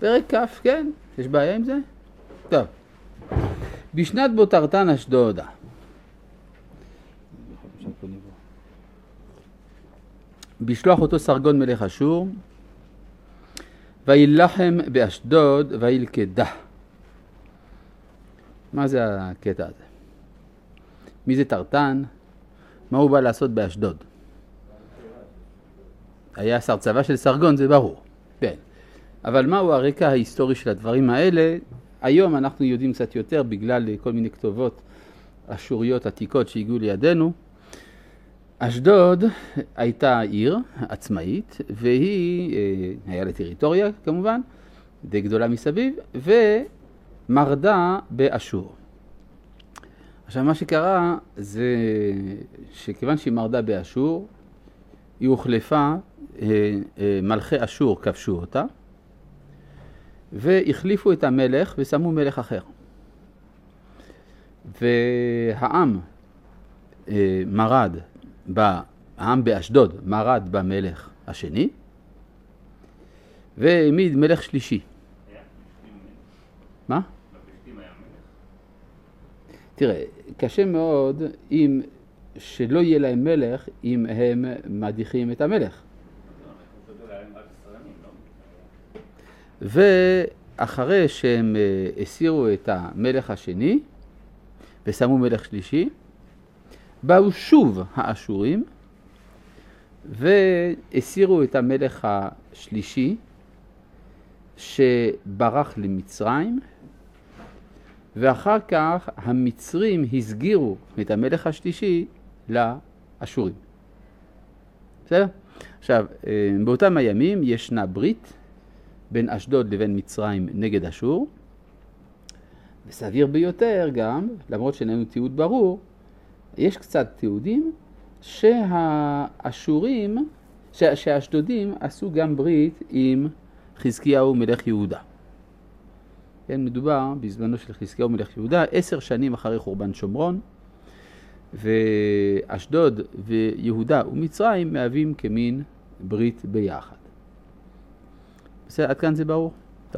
פרק כף, כן? יש בעיה עם זה? טוב. בשנת בו תרתן אשדודה. בשלוח אותו סרגון מלך אשור, וילחם באשדוד וילכדה. מה זה הקטע הזה? מי זה תרתן? מה הוא בא לעשות באשדוד? היה שר צבא של סרגון, זה ברור. כן. אבל מהו הרקע ההיסטורי של הדברים האלה? היום אנחנו יודעים קצת יותר בגלל כל מיני כתובות אשוריות עתיקות שהגיעו לידינו. אשדוד הייתה עיר עצמאית, והיא, היה לה טריטוריה כמובן, די גדולה מסביב, ומרדה באשור. עכשיו מה שקרה זה שכיוון שהיא מרדה באשור, היא הוחלפה, מלכי אשור כבשו אותה, והחליפו את המלך ושמו מלך אחר. והעם מרד, העם באשדוד מרד במלך השני, והעמיד מלך שלישי. מה? תראה, קשה מאוד אם שלא יהיה להם מלך אם הם מדיחים את המלך. ואחרי שהם הסירו את המלך השני ושמו מלך שלישי, באו שוב האשורים והסירו את המלך השלישי שברח למצרים, ואחר כך המצרים הסגירו את המלך השלישי לאשורים. בסדר? עכשיו, באותם הימים ישנה ברית בין אשדוד לבין מצרים נגד אשור, וסביר ביותר גם, למרות שאין לנו תיעוד ברור, יש קצת תיעודים שהאשורים, שהאשדודים עשו גם ברית עם חזקיהו מלך יהודה. כן, מדובר בזמנו של חזקיהו מלך יהודה, 10 שנים אחרי חורבן שומרון, ואשדוד ויהודה ומצרים מהווים כמין ברית ביחד. בסדר, עד כאן זה ברור? טוב.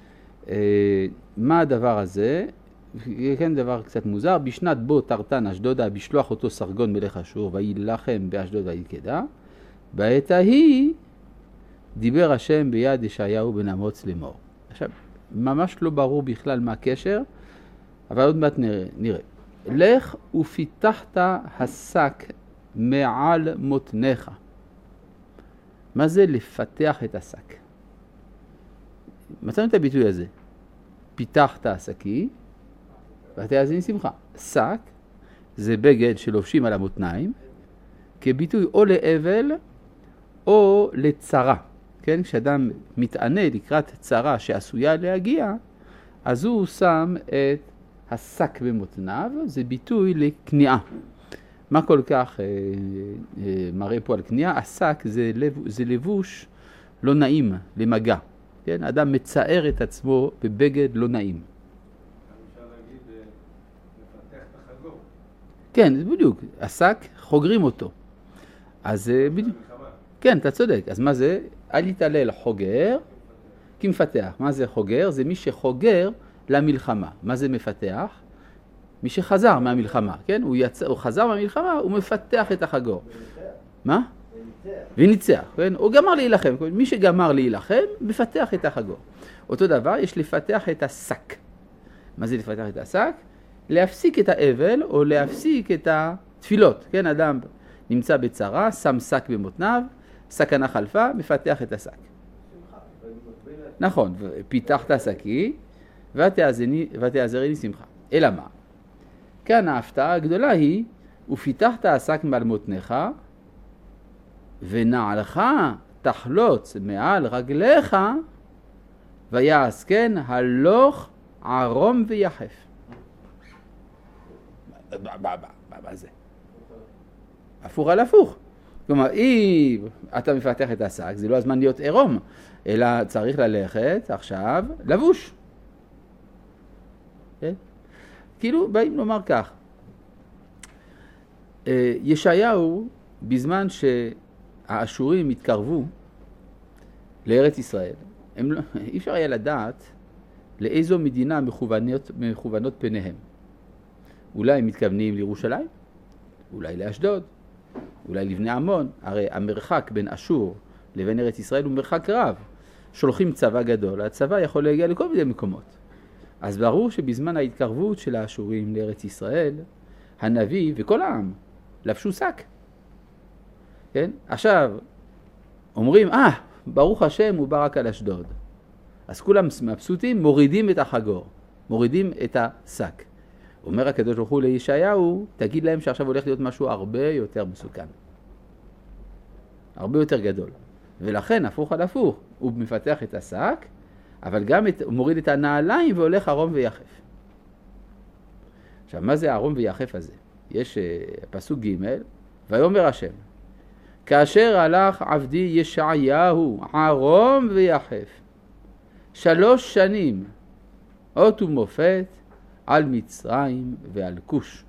מה הדבר הזה? כן, דבר קצת מוזר. בשנת בו תרתן אשדודה, בשלוח אותו סרגון מלך אשור, וילחם באשדוד וילכדה. בעת ההיא דיבר השם ביד ישעיהו בן אמוץ לאמור. עכשיו, ממש לא ברור בכלל מה הקשר, אבל עוד מעט נראה. לך ופיתחת השק מעל מותניך. מה זה לפתח את השק? מצאנו את הביטוי הזה. פיתחת השקי, ותאזין שמחה. שק זה בגד שלובשים על המותניים, כביטוי או לאבל או לצרה. כן? כשאדם מתענה לקראת צרה שעשויה להגיע, אז הוא שם את השק במותניו, זה ביטוי לכניעה. מה כל כך מראה פה על כניעה? השק זה לבוש לא נעים למגע. כן? אדם מצער את עצמו בבגד לא נעים. אפשר להגיד, לפתח את החגור. כן, זה בדיוק. השק, חוגרים אותו. אז בדיוק. כן, אתה צודק. אז מה זה? אל יתעלל חוגר, כי מפתח. מה זה חוגר? זה מי שחוגר למלחמה. מה זה מפתח? מי שחזר מהמלחמה, כן? הוא חזר מהמלחמה, הוא מפתח את החגור. מה? וניצח, כן? הוא גמר להילחם. מי שגמר להילחם, מפתח את החגור. אותו דבר, יש לפתח את השק. מה זה לפתח את השק? להפסיק את האבל או להפסיק את התפילות. כן? אדם נמצא בצרה, שם שק במותניו, סכנה חלפה, מפתח את השק. נכון, פיתחת השקי, ותעזרני שמחה. אלא מה? כאן ההפתעה הגדולה היא, ופיתחת השק מעל מותניך, ונעלך תחלוץ מעל רגליך, ויעש כן הלוך ערום ויחף. מה זה? הפוך על הפוך. כלומר, אם אתה מפתח את השק, זה לא הזמן להיות עירום, אלא צריך ללכת עכשיו לבוש. כן? כאילו באים לומר כך. ישעיהו, בזמן שהאשורים התקרבו לארץ ישראל, אי אפשר היה לדעת לאיזו מדינה מכוונות פניהם. אולי הם מתכוונים לירושלים, אולי לאשדוד, אולי לבני עמון. הרי המרחק בין אשור לבין ארץ ישראל הוא מרחק רב. שולחים צבא גדול, הצבא יכול להגיע לכל מיני מקומות. אז ברור שבזמן ההתקרבות של האשורים לארץ ישראל, הנביא וכל העם לבשו שק. כן? עכשיו, אומרים, ברוך השם הוא בא רק על אשדוד. אז כולם מבסוטים, מורידים את החגור, מורידים את השק. אומר הקדוש ברוך הוא לישעיהו, תגיד להם שעכשיו הולך להיות משהו הרבה יותר מסוכן. הרבה יותר גדול. ולכן, הפוך על הפוך, הוא מפתח את השק, אבל גם הוא מוריד את הנעליים והולך ארום ויחף. עכשיו, מה זה ארום ויחף הזה? יש פסוק ג' ויאמר השם, כאשר הלך עבדי ישעיהו ארום ויחף 3 שנים אות ומופת על מצרים ועל כוש.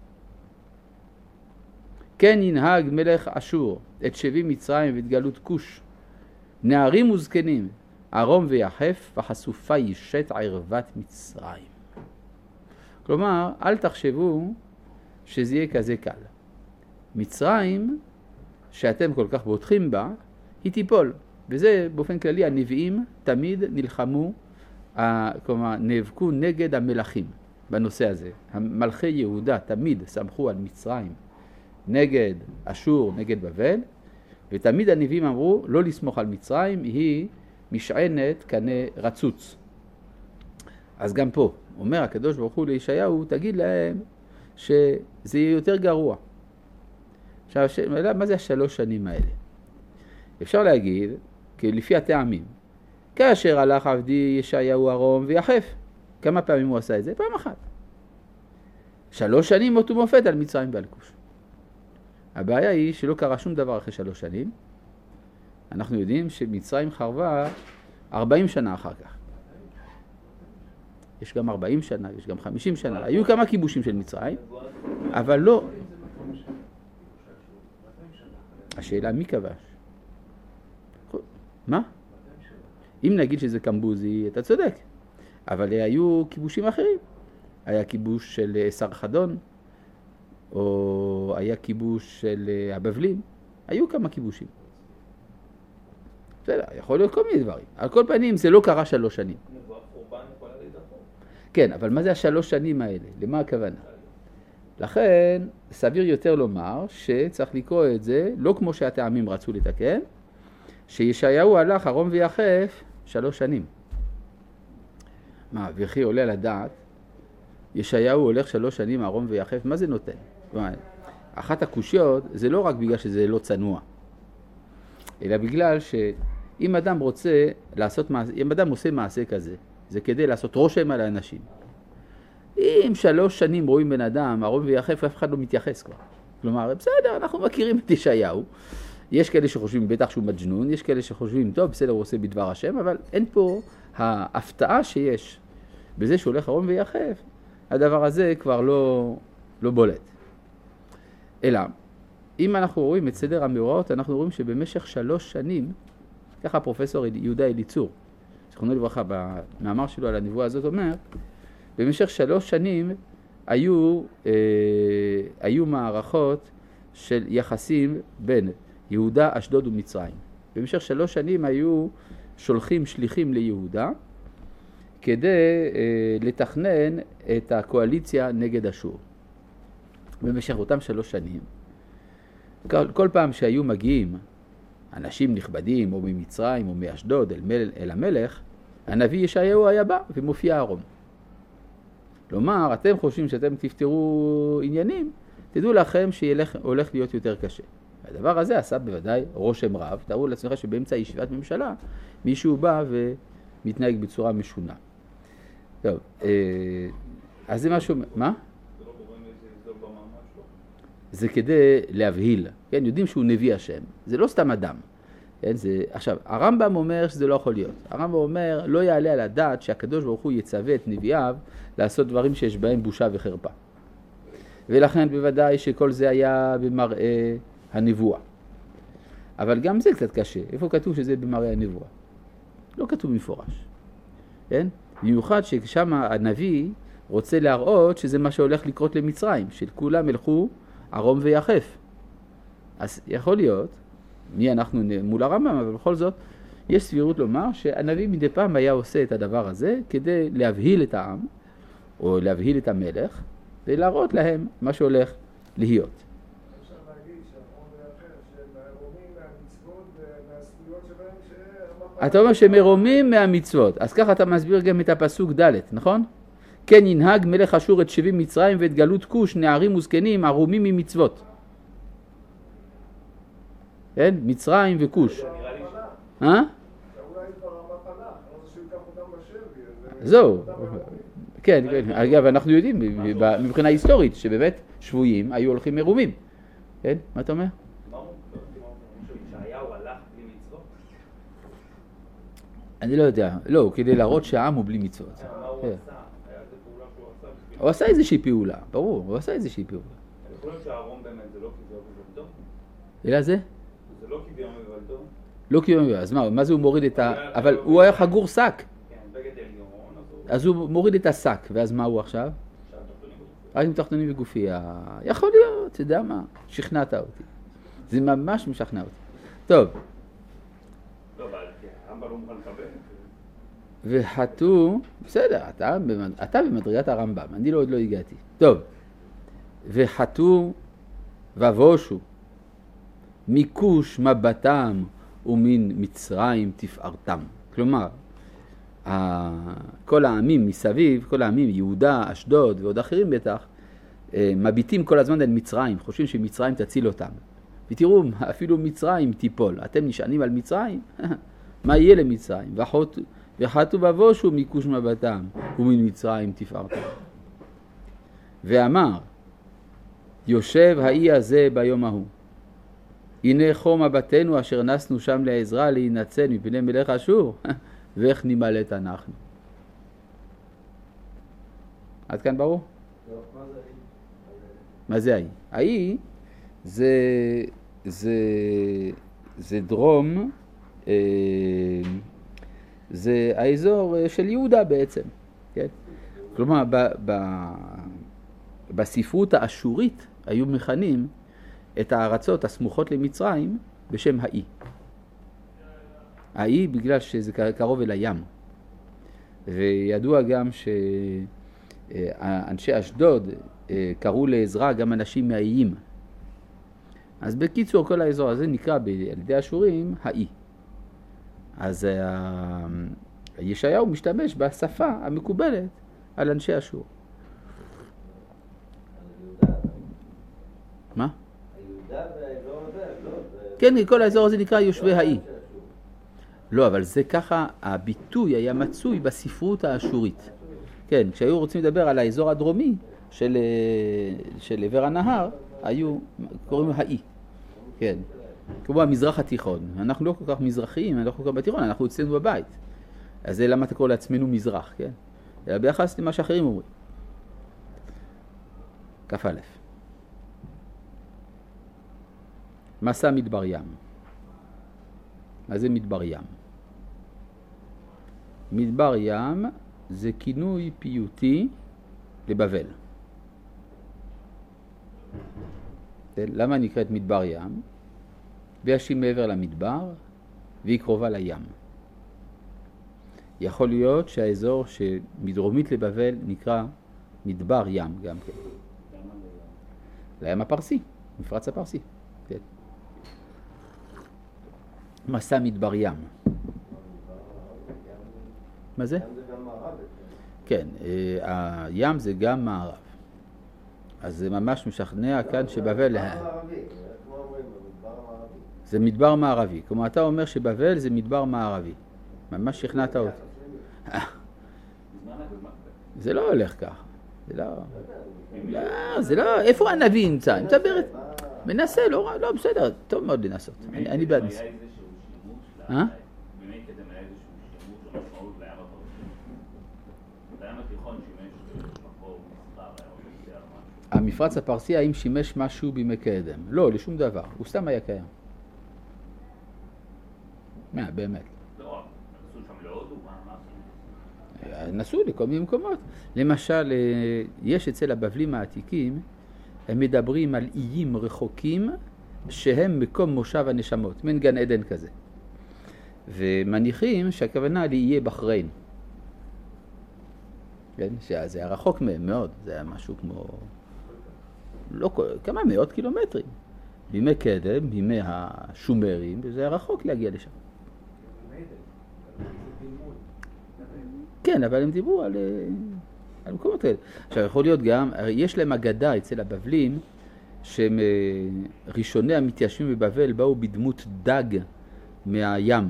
כן ינהג מלך אשור את שבי מצרים ואת גלות כוש, נערים וזקנים, ארום ויחף וחשופה ישת ערוות מצרים. כלומר, אל תחשבו שזה יהיה כזה קל. מצרים, שאתם כל כך בוטחים בה, היא תיפול. וזה באופן כללי, הנביאים תמיד נלחמו, כלומר, נאבקו נגד המלכים בנושא הזה. המלכי יהודה תמיד סמכו על מצרים נגד אשור, נגד בבל, ותמיד הנביאים אמרו לא לסמוך על מצרים, היא משענת קנה רצוץ. אז גם פה, אומר הקדוש ברוך הוא לישעיהו, תגיד להם שזה יהיה יותר גרוע. עכשיו, מה זה 3 שנים האלה? אפשר להגיד, לפי הטעמים, כאשר הלך עבדי ישעיהו ארום ויחף, כמה פעמים הוא עשה את זה? פעם אחת. 3 שנים אות ומופת על מצרים ועל כוש. הבעיה היא שלא קרה שום דבר אחרי 3 שנים. אנחנו יודעים שמצרים חרבה 40 שנה אחר כך. יש גם 40 שנה, יש גם 50 שנה. היו כמה כיבושים של מצרים, אבל לא. השאלה מי כבש? מה? אם נגיד שזה קמבוזי, אתה צודק. אבל היו כיבושים אחרים. היה כיבוש של סרחדון, או היה כיבוש של הבבלים. היו כמה כיבושים. בסדר, יכול להיות כל מיני דברים. על כל פנים זה לא קרה 3 שנים. כן, אבל מה זה 3 שנים האלה? למה הכוונה? לכן סביר יותר לומר שצריך לקרוא את זה, לא כמו שהטעמים רצו לתקן, שישעיהו הלך ארום ויחף 3 שנים. מה, וכי עולה לדעת, ישעיהו הולך 3 שנים ארום ויחף, מה זה נותן? אחת הקושיות זה לא רק בגלל שזה לא צנוע, אלא בגלל שאם אדם רוצה לעשות מעשה, אם אדם עושה מעשה כזה, זה כדי לעשות רושם על האנשים. אם 3 שנים רואים בן אדם ארום ויחף, אף אחד לא מתייחס כבר. כלומר, בסדר, אנחנו מכירים את ישעיהו. יש כאלה שחושבים בטח שהוא מג'נון, יש כאלה שחושבים, טוב, בסדר, הוא עושה בדבר השם, אבל אין פה ההפתעה שיש בזה שהולך ארום ויחף, הדבר הזה כבר לא בולט. אלא, אם אנחנו רואים את סדר המאורעות, אנחנו רואים שבמשך 3 שנים, ככה פרופסור יהודה אליצור, זכרונו לברכה, במאמר שלו על הנבואה הזאת אומר, במשך 3 שנים היו מערכות של יחסים בין יהודה, אשדוד ומצרים. במשך 3 שנים היו שולחים שליחים ליהודה כדי לתכנן את הקואליציה נגד אשור. במשך אותם 3 שנים, כל פעם שהיו מגיעים אנשים נכבדים או ממצרים או מאשדוד אל המלך, הנביא ישעיהו היה בא ומופיע ארום. כלומר, אתם חושבים שאתם תפתרו עניינים, תדעו לכם שהולך להיות יותר קשה. הדבר הזה עשה בוודאי רושם רב. תראו לעצמך שבאמצע ישיבת ממשלה מישהו בא ומתנהג בצורה משונה. טוב, אז זה משהו, מה? זה לא גורם איזה הסדר במעמד שלו? זה כדי להבהיל, כן? יודעים שהוא נביא השם, זה לא סתם אדם. כן? עכשיו, הרמב"ם אומר שזה לא יכול להיות. הרמב"ם אומר, לא יעלה על הדעת שהקדוש ברוך הוא יצווה את נביאיו לעשות דברים שיש בהם בושה וחרפה. ולכן בוודאי שכל זה היה במראה הנבואה. אבל גם זה קצת קשה. איפה כתוב שזה במראה הנבואה? לא כתוב מפורש. כן? במיוחד ששם הנביא רוצה להראות שזה מה שהולך לקרות למצרים, שכולם ילכו ערום ויחף. אז יכול להיות, מי אנחנו מול הרמב"ם, אבל בכל זאת, יש סבירות לומר שהנביא מדי פעם היה עושה את הדבר הזה כדי להבהיל את העם, או להבהיל את המלך, ולהראות להם מה שהולך להיות. אפשר להגיד שהרום ואחר, שהם מרומים מהמצוות ומהזכויות שלהם, אתה אומר שמרומים מהמצוות, אז ככה אתה מסביר גם את הפסוק ד', נכון? כן ינהג מלך אשור את 70 מצרים ואת גלות כוש, נערים וזקנים ערומים ממצוות. כן? מצרים וכוש. אולי כבר המפלה, אז שהוא ייקח אותם בשבי. זהו. כן, אגב, אנחנו יודעים מבחינה היסטורית שבאמת שבויים היו הולכים מרומים. כן? מה אתה אומר? מה הוא שישעיהו הלך בלי מצוות? אני לא יודע. לא, כדי להראות שהעם הוא בלי מצוות. מה הוא עשה? היה איזה פעולה שהוא עשה? הוא עשה איזושהי פעולה, ברור, הוא עשה איזושהי פעולה. יכול להיות שהארון באמת זה לא כביום מבלתו? אלא זה? זה לא כביום מבלתו? לא כביום, אז מה זה הוא מוריד את ה... אבל הוא היה חגור שק. כן, בגד עליון, אז הוא מוריד את השק, ואז מה הוא עכשיו? שהתחתונים בגופי. רק עם תחתונים וגופי. יכול להיות, אתה יודע מה? שכנעת אותי. זה ממש משכנע אותי. טוב. לא, אבל הרמב"ם לא מוכן לקבל. וחתו, בסדר, אתה במדרגת הרמב"ם, אני עוד לא הגעתי. טוב. וחתו ובושו מכוש מבטם ומן מצרים תפארתם. כלומר, כל העמים מסביב, כל העמים, יהודה, אשדוד ועוד אחרים בטח, מביטים כל הזמן על מצרים, חושבים שמצרים תציל אותם. ותראו, אפילו מצרים תיפול. אתם נשענים על מצרים? מה יהיה למצרים? וחתו ובושו מכוש מבטם ומן מצרים תפארתם. ואמר, יושב האי הזה ביום ההוא. הנה חום מבטנו אשר נסנו שם לעזרה להינצל מפני מלך אשור. ואיך נמלט אנחנו. עד כאן ברור? מה זה האי? האי זה דרום, זה האזור של יהודה בעצם. כן? כלומר, בספרות האשורית היו מכנים את הארצות הסמוכות למצרים בשם האי. האי בגלל שזה קרוב אל הים. וידוע גם שאנשי אשדוד קראו לעזרה גם אנשים מהאיים. אז בקיצור כל האזור הזה נקרא על ידי האשורים האי. אז ישעיהו משתמש בשפה המקובלת על אנשי אשור. מה? כן, כל האזור הזה נקרא יושבי האי. לא, אבל זה ככה, הביטוי היה מצוי בספרות האשורית. כן, כשהיו רוצים לדבר על האזור הדרומי של עבר הנהר, היו קוראים לו האי. כן, כמו המזרח התיכון. אנחנו לא כל כך מזרחיים, אנחנו לא כל כך בתיכון, אנחנו אצלנו בבית. אז זה למה אתה קורא לעצמנו מזרח, כן? אלא ביחס למה שאחרים אומרים. כף א'. מסע מדבר ים. מה זה מדבר ים? מדבר ים זה כינוי פיוטי לבבל. למה נקראת מדבר ים? והיא מעבר למדבר והיא קרובה לים. יכול להיות שהאזור שמדרומית לבבל נקרא מדבר ים גם כן. לים הפרסי, מפרץ הפרסי. כן. מסע מדבר ים. מה זה? כן, הים זה גם מערב. אז זה ממש משכנע כאן שבבל... זה מדבר מערבי. כלומר, אתה אומר שבבל זה מדבר מערבי. ממש שכנעת אותי. זה לא הולך ככה. זה לא... איפה הנביא נמצא? נמצא ברד. מנסה, לא, בסדר. טוב מאוד לנסות. אני בעד נסות. בימי קדם היה איזשהו שימוש או משמעות לים הפרסי. לים התיכון שימש מקור מסחר, היה עובד משהו. המפרץ הפרסי האם שימש משהו בימי קדם? לא, לשום דבר. הוא סתם היה קיים. באמת. לא, עשו שם נסעו לכל מיני מקומות. למשל, יש אצל הבבלים העתיקים, הם מדברים על איים רחוקים שהם מקום מושב הנשמות, מן גן עדן כזה. ומניחים שהכוונה לאיי בחריין. כן? שזה היה רחוק מהם מאוד, זה היה משהו כמו... לא, כמה מאות קילומטרים. בימי קדם, בימי השומרים, וזה היה רחוק להגיע לשם. כן, אבל הם דיברו על מקומות האלה. עכשיו, יכול להיות גם, יש להם אגדה אצל הבבלים, שהם ראשוני המתיישבים בבבל באו בדמות דג מהים.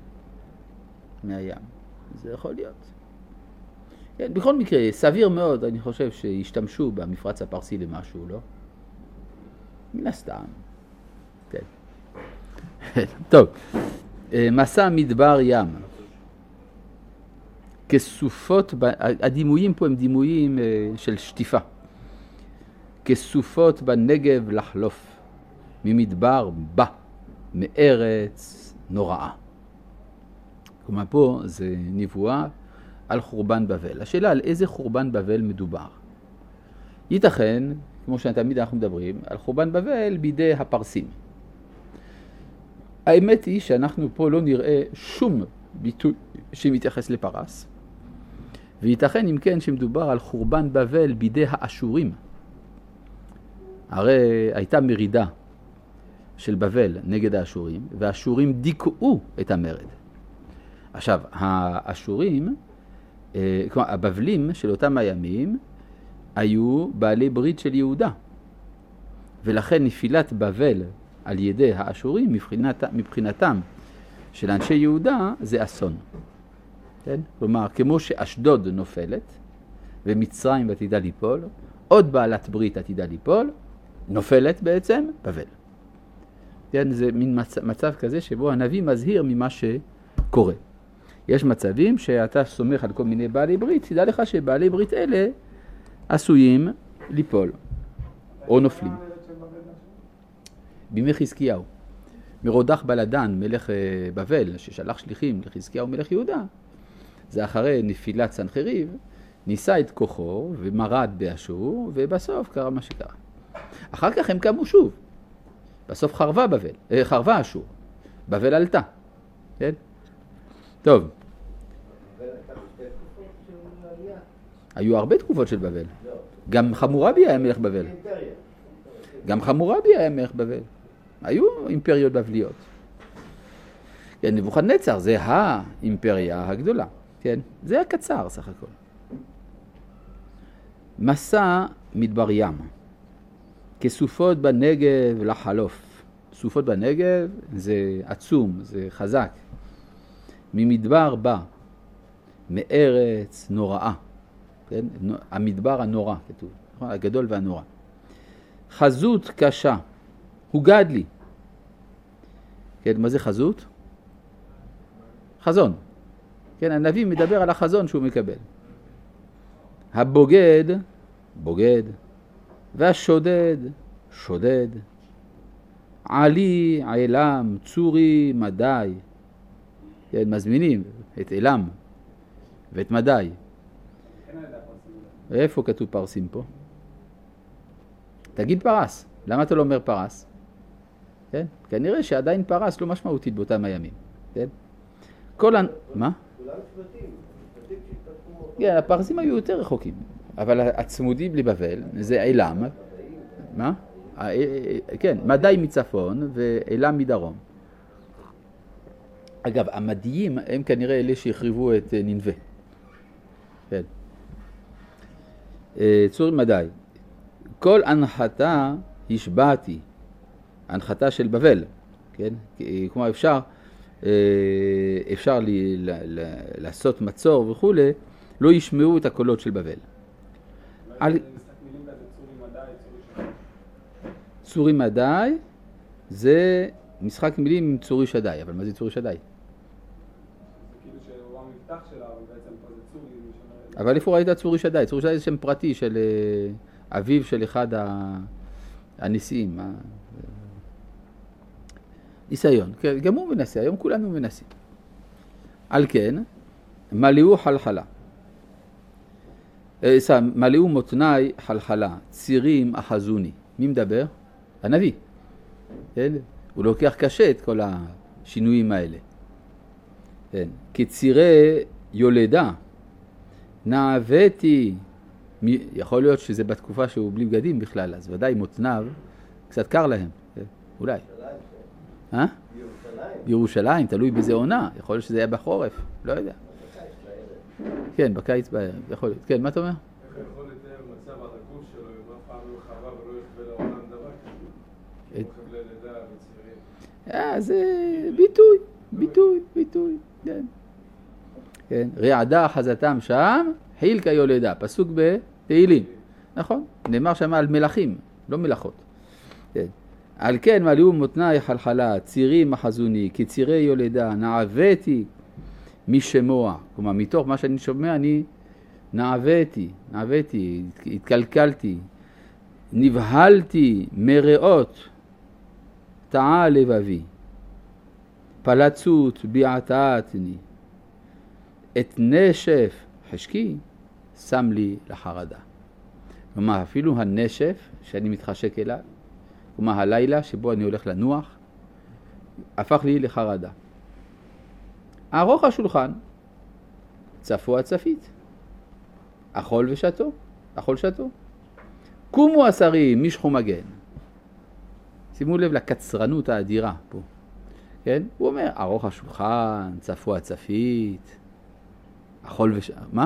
זה יכול להיות. כן, בכל מקרה, סביר מאוד, אני חושב שהשתמשו במפרץ הפרסי למשהו, לא? מן הסתם. כן. טוב, מסע מדבר ים. כסופות, הדימויים פה הם דימויים של שטיפה. כסופות בנגב לחלוף, ממדבר בא, מארץ נוראה. כלומר פה זה נבואה על חורבן בבל. השאלה על איזה חורבן בבל מדובר. ייתכן, כמו שתמיד אנחנו מדברים, על חורבן בבל בידי הפרסים. האמת היא שאנחנו פה לא נראה שום ביטוי שמתייחס לפרס, וייתכן אם כן שמדובר על חורבן בבל בידי האשורים. הרי הייתה מרידה של בבל נגד האשורים, והאשורים דיכאו את המרד. עכשיו, האשורים, כלומר, הבבלים של אותם הימים, היו בעלי ברית של יהודה. ולכן נפילת בבל על ידי האשורים, מבחינתם של אנשי יהודה, זה אסון. כן? כלומר, כמו שאשדוד נופלת, ומצרים עתידה ליפול, עוד בעלת ברית עתידה ליפול, נופלת בעצם בבל. כן? זה מין מצב כזה שבו הנביא מזהיר ממה שקורה. יש מצבים שאתה סומך על כל מיני בעלי ברית, תדע לך שבעלי ברית אלה עשויים ליפול, או נופלים. בימי חזקיהו. מרודח בלדן, מלך בבל, ששלח שליחים לחזקיהו מלך יהודה, זה אחרי נפילת סנחריב, ניסה את כוחו ומרד באשור, ובסוף קרה מה שקרה. אחר כך הם קמו שוב. בסוף חרבה אשור. בבל עלתה. כן? טוב. היו הרבה תקופות של בבל. גם חמורבי היה מלך בבל. גם חמורבי היה מלך בבל. היו אימפריות בבליות. כן, נבוכדנצר זה האימפריה הגדולה. כן, זה הקצר סך הכל. מסע מדבר ים. כסופות בנגב לחלוף. סופות בנגב זה עצום, זה חזק. ממדבר בא, מארץ נוראה. כן? המדבר הנורא כתוב, הגדול והנורא. חזות קשה, הוגד לי. כן, מה זה חזות? חזון. כן, הנביא מדבר על החזון שהוא מקבל. הבוגד, בוגד, והשודד, שודד. עלי, עילם, צורי, מדי. כן, מזמינים את אילם ואת מדי. איפה כתוב פרסים פה? תגיד פרס. למה אתה לא אומר פרס? כן? כנראה שעדיין פרס לא משמעותית באותם הימים. כן? מה? כן, הפרסים היו יותר רחוקים. אבל הצמודים לבבל זה אילם. מה? כן, מדי מצפון ואילם מדרום. אגב, המדיים הם כנראה אלה שהחריבו את נינווה. כן. צור מדי. כל הנחתה השבעתי. הנחתה של בבל. כן? כלומר, אפשר לעשות מצור וכו', לא ישמעו את הקולות של בבל. צורי מדי זה משחק מילים עם צורי שדי. אבל מה זה צורי שדי? אבל איפה ראית צורי שדי? צורי שדי זה שם פרטי של אביו של אחד הנשיאים. ניסיון. גם הוא מנסה, היום כולנו מנסים. על כן, מלאו חלחלה. מלאו מותניי חלחלה, צירים אחזוני. מי מדבר? הנביא. כן? הוא לוקח קשה את כל השינויים האלה. כן? כצירי יולדה, נעוותי, יכול להיות שזה בתקופה שהוא בלי בגדים בכלל, אז ודאי מותניו, קצת קר להם, כן? אולי. בירושלים, תלוי באיזה עונה, יכול להיות שזה היה בחורף, לא יודע. כן, בקיץ בערב, יכול להיות. כן, מה אתה אומר? איך יכול לתאר מצב על הגוף שלו, אם אף פעם לא חווה ולא יחווה לעולם דבר כזה? הוא חבלי לידה וצעירים. זה ביטוי, כן. כן, רעדה חזתם שם, חיל כיולדה, פסוק בתהילים. נכון, נאמר שם על מלכים, לא מלאכות. כן. על כן מלאו מותניי חלחלה, צירים אחזוני, כצירי יולדה, נעוותי משמוע. כלומר, מתוך מה שאני שומע, אני נעוותי, התקלקלתי, נבהלתי מראות, טעה לבבי, פלצות ביעתעתני, את נשף חשקי שם לי לחרדה. כלומר, אפילו הנשף שאני מתחשק אליו, כלומר הלילה שבו אני הולך לנוח, הפך לי לחרדה. ארוך השולחן, צפו הצפית, אכול שתו. קומו השרים, משכו מגן. שימו לב לקצרנות האדירה פה. כן? הוא אומר, ארוך השולחן, צפו הצפית, אכול מה?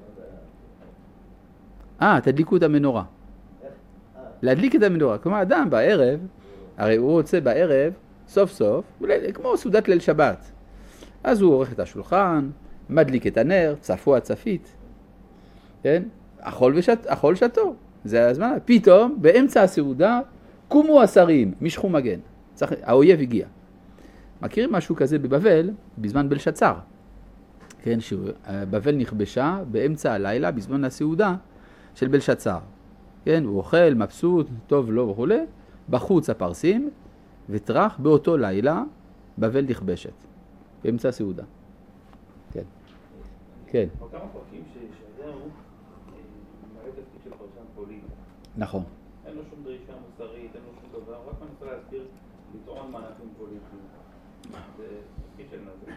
תדליקו את המנורה. להדליק את המנורה. כלומר, אדם בערב, הרי הוא רוצה בערב, סוף סוף, כמו סעודת ליל שבת. אז הוא עורך את השולחן, מדליק את הנר, צפו הצפית. כן? אכול שתו. זה הזמן. פתאום, באמצע הסעודה, קומו השרים, משכו מגן. האויב הגיע. מכירים משהו כזה בבבל, בזמן בלשצר. כן, שבבל נכבשה באמצע הלילה, בזמן הסעודה של בלשצר. כן, הוא אוכל, מבסוט, טוב לו וכו'. בחוץ הפרסים, וטרח באותו לילה, בבל נכבשת. באמצע הסעודה. כן. כן. כמה פרקים ששדר הוא מראה תפקיד של פרשן פוליטי. נכון. אין לו שום דרישה מוסרית, אין לו שום דבר, רק מנסה להסביר לטעון מהלכים פוליטיים. זה תפקיד של נביא.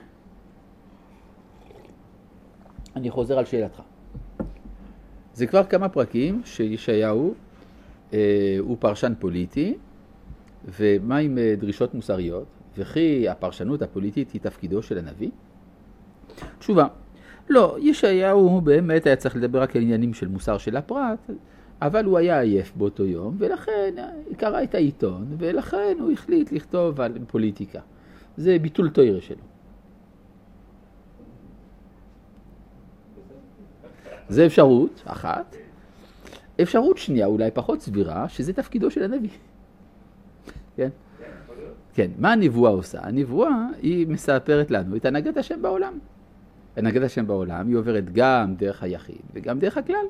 אני חוזר על שאלתך. זה כבר כמה פרקים שישעיהו הוא פרשן פוליטי, ומה עם דרישות מוסריות? וכי הפרשנות הפוליטית היא תפקידו של הנביא? תשובה, לא, ישעיהו הוא באמת היה צריך לדבר רק על עניינים של מוסר של הפרט, אבל הוא היה עייף באותו יום, ולכן קרא את העיתון, ולכן הוא החליט לכתוב על פוליטיקה. זה ביטול תורה שלו. זה אפשרות אחת. אפשרות שנייה, אולי פחות סבירה, שזה תפקידו של הנביא. כן? כן, מה הנבואה עושה? הנבואה היא מספרת לנו את הנהגת השם בעולם. הנהגת השם בעולם היא עוברת גם דרך היחיד וגם דרך הכלל.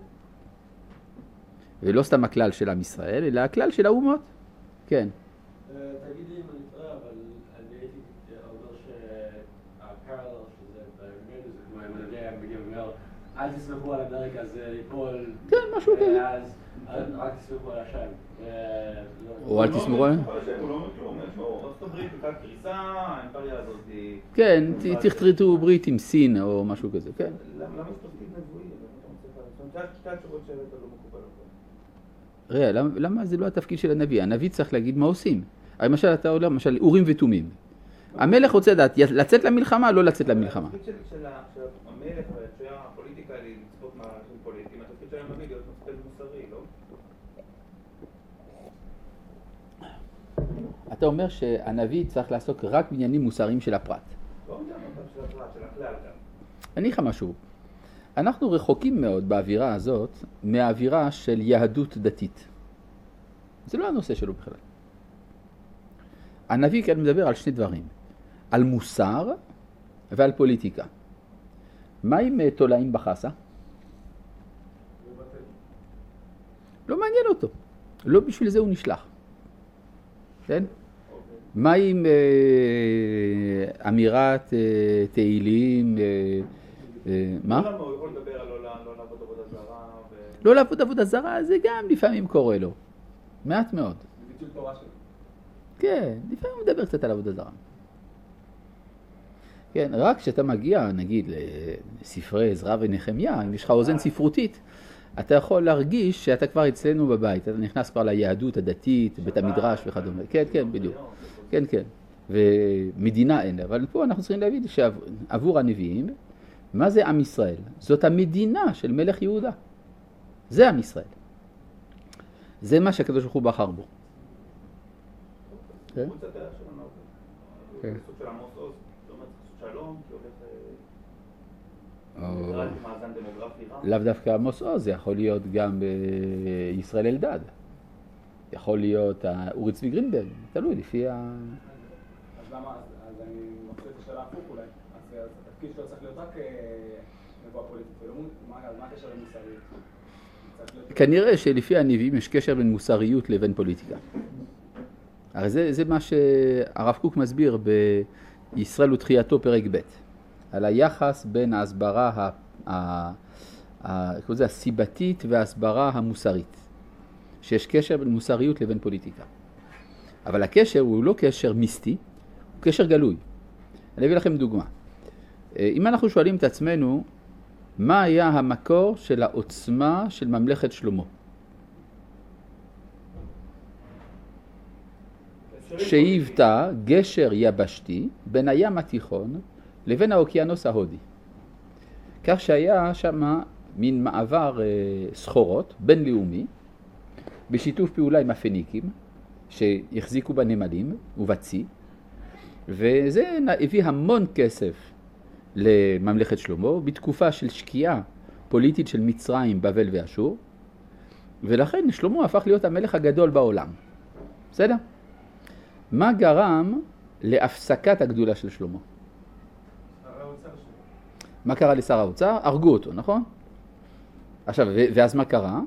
ולא סתם הכלל של עם ישראל, אלא הכלל של האומות. כן. תגיד לי אם אני טועה, אבל אני הייתי אומר שהפרלל שזה באמת זה כמו אם אני מגיע ואומר, אל תסמכו על אמריקה, זה ליפול. כן, משהו כזה. אז רק תסמכו על השם. או אל תסמכו על... הוא לא אומר כלום, ארצות הברית בקעת קריסה, האימפריה הזאת היא... כן, תכרתו ברית עם סין או משהו כזה, כן. למה זה תפקיד נבואי? שתי התשובות שהבאת לא מקובל. ראה, למה זה לא התפקיד של הנביא? הנביא צריך להגיד מה עושים. למשל, אתה אומר, למשל, אורים ותומים. המלך רוצה לדעת, לצאת למלחמה, לא לצאת למלחמה. התפקיד של המלך והפוליטיקה היא לצפות מהלכים פוליטיים. התפקיד של הנביא להיות מפקד מוסרי, לא? אתה אומר שהנביא צריך לעסוק רק בעניינים מוסריים של הפרט. לא יודע מה של הפרט, של הכלל גם. אני אגיד לך משהו. אנחנו רחוקים מאוד באווירה הזאת מהאווירה של יהדות דתית. זה לא הנושא שלו בכלל. הנביא כאן מדבר על שני דברים. על מוסר ועל פוליטיקה. מה עם תולעים בחסה? לא מעניין אותו. לא בשביל זה הוא נשלח. כן? מה עם אמירת תהילים מה? למה הוא יכול לדבר על לא לעבוד עבודה זרה? לא לעבוד עבודה זרה, זה גם לפעמים קורה לו. מעט מאוד. זה ביטול תורה שלו. כן, לפעמים הוא מדבר קצת על עבודה זרה. כן, רק כשאתה מגיע, נגיד, לספרי עזרא ונחמיה, אם יש לך אוזן ספרותית, אתה יכול להרגיש שאתה כבר אצלנו בבית, אתה נכנס כבר ליהדות הדתית, בית המדרש וכדומה. כן, כן, בדיוק. כן, כן. ומדינה אין, אבל פה אנחנו צריכים להבין שעבור הנביאים, מה זה עם ישראל? זאת המדינה של מלך יהודה. זה עם ישראל. זה מה שהקדוש ברוך הוא בחר בו. כן? הוא קצת דרך שלנו, כן. בסוג של עמוס עוז, זאת אומרת, סוג שלום, כי הולך רק מאזן דמוגרפי רע. לאו דווקא עמוס עוז, זה יכול להיות גם בישראל אלדד. יכול להיות אורי צבי גרינברג, תלוי לפי אז למה, אז אני מחזיר את השאלה הפוך אולי. אז התפקיד שלו צריך להיות רק נבואה פוליטית, ולא מה הקשר למוסריות? כנראה שלפי הנביאים יש קשר בין מוסריות לבין פוליטיקה. הרי זה מה שהרב קוק מסביר בישראל ותחייתו פרק ב', על היחס בין ההסברה הסיבתית וההסברה המוסרית, שיש קשר בין מוסריות לבין פוליטיקה. אבל הקשר הוא לא קשר מיסטי, הוא קשר גלוי. אני אביא לכם דוגמה. אם אנחנו שואלים את עצמנו, מה היה המקור של העוצמה של ממלכת שלמה? שהיוותה גשר יבשתי בין הים התיכון לבין האוקיינוס ההודי. כך שהיה שם מין מעבר סחורות בינלאומי, בשיתוף פעולה עם הפניקים, שהחזיקו בנמלים ובצי, וזה הביא המון כסף לממלכת שלמה, בתקופה של שקיעה פוליטית של מצרים, בבל ואשור, ולכן שלמה הפך להיות המלך הגדול בעולם. בסדר? מה גרם להפסקת הגדולה של שלמה? מה קרה לשר האוצר? הרגו אותו, נכון? עכשיו, ואז מה קרה?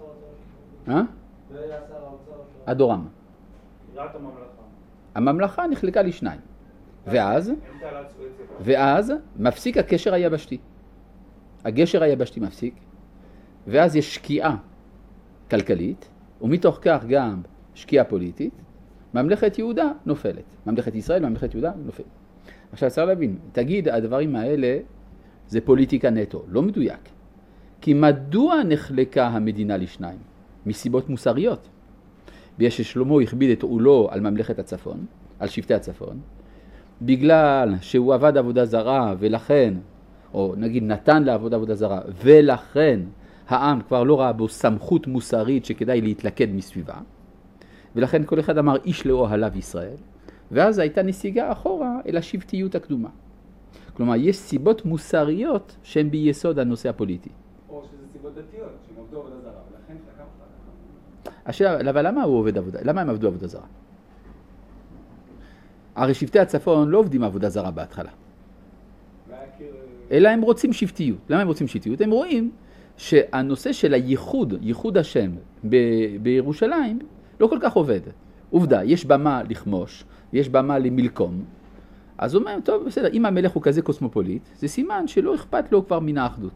אדורם. הממלכה נחלקה לשניים. ואז מפסיק הקשר היבשתי. הגשר היבשתי מפסיק, ואז יש שקיעה כלכלית, ומתוך כך גם שקיעה פוליטית, ממלכת יהודה נופלת. ממלכת ישראל, ממלכת יהודה נופלת. עכשיו צריך להבין, תגיד, הדברים האלה זה פוליטיקה נטו, לא מדויק. כי מדוע נחלקה המדינה לשניים? מסיבות מוסריות. בגלל ששלמה הכביד את עולו על ממלכת הצפון, על שבטי הצפון, בגלל שהוא עבד עבודה זרה ולכן, או נגיד נתן לעבוד עבודה זרה, ולכן העם כבר לא ראה בו סמכות מוסרית שכדאי להתלכד מסביבה, ולכן כל אחד אמר איש לאוהליו ישראל, ואז הייתה נסיגה אחורה אל השבטיות הקדומה. כלומר, יש סיבות מוסריות שהן ביסוד הנושא הפוליטי. או שזה סיבות דתיות, שהם עבדו עבודה זרה, ולכן לקח אותה. השאלה, אבל למה הם עבדו עבודה זרה? הרי שבטי הצפון לא עובדים עבודה זרה בהתחלה. אלא הם רוצים שבטיות. למה הם רוצים שבטיות? הם רואים שהנושא של ייחוד השם בירושלים, לא כל כך עובד. עובדה, יש במה לחמוש, יש במה למלקום. אז הוא אומר, טוב, בסדר, אם המלך הוא כזה קוסמופוליט, זה סימן שלא אכפת לו כבר מן האחדות.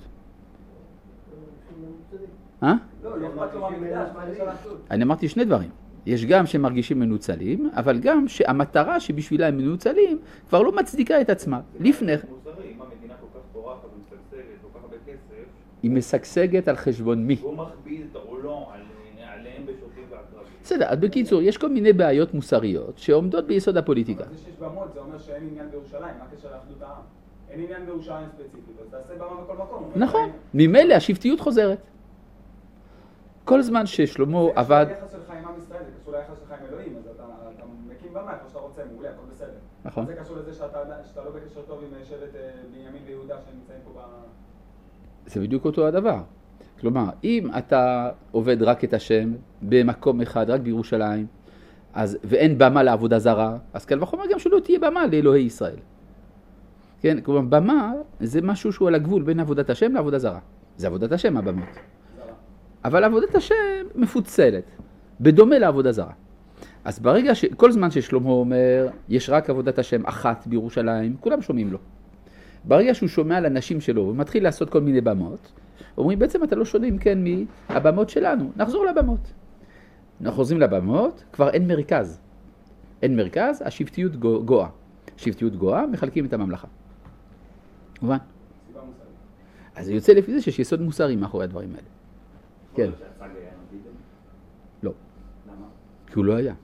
לא אכפת לו מהמקדש, מה יש על האחדות? אני אמרתי שני דברים. יש גם שמרגישים מנוצלים, אבל גם שהמטרה שבשבילה הם מנוצלים כבר לא מצדיקה את עצמה. לפני... מוסרי, אם המדינה כל כך פורחת ומשגשגת, כל כך הרבה כסף, היא משגשגת על חשבון מי? הוא מכביד את עולו עליהם בשוטים והקרבים. בסדר, אז בקיצור, יש כל מיני בעיות מוסריות שעומדות ביסוד הפוליטיקה. אבל זה שיש במות, זה אומר שאין עניין בירושלים, מה הקשר לאחדות העם? אין עניין בירושלים ספציפית, אז תעשה במה בכל מקום. נכון, ממילא השבטיות חוזרת. כל זמן ששלמה עבד... זה היחס שלך עם עם ישראל, זה קשור ליחס שלך עם אלוהים, אז אתה מקים במה, כמו שאתה רוצה, מעולה, הכל בסדר. נכון. זה קשור לזה שאתה לא בקשר טוב עם שבט בנימין ויהודה שנמצאים פה זה בדיוק אותו הדבר. כלומר, אם אתה עובד רק את השם במקום אחד, רק בירושלים, ואין במה לעבודה זרה, אז קל וחומר גם שלא תהיה במה לאלוהי ישראל. כן, כלומר, במה זה משהו שהוא על הגבול בין עבודת השם לעבודה זרה. זה עבודת השם, הבמות. אבל עבודת השם מפוצלת, בדומה לעבודה זרה. אז ברגע כל זמן ששלמה אומר, יש רק עבודת השם אחת בירושלים, כולם שומעים לו. ברגע שהוא שומע על הנשים שלו ומתחיל לעשות כל מיני במות, אומרים בעצם אתה לא שונה אם כן מהבמות שלנו, נחזור לבמות. אנחנו חוזרים לבמות, כבר אין מרכז. אין מרכז, השבטיות גואה. שבטיות גואה, מחלקים את הממלכה. מובן? אז זה יוצא לפי זה שיש יסוד מוסרי מאחורי הדברים האלה. כן. לא. למה? כי הוא לא היה.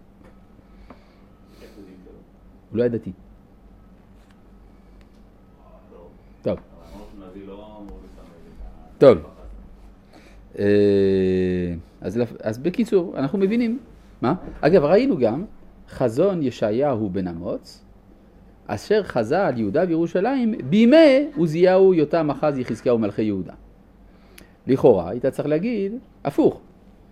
הוא לא היה דתי. טוב. טוב. אז בקיצור, אנחנו מבינים. מה? אגב, ראינו גם חזון ישעיהו בן אמוץ, אשר חזה על יהודה וירושלים בימי עוזיהו, יותם, אחז, יחזקיהו מלכי יהודה. לכאורה, היית צריך להגיד הפוך,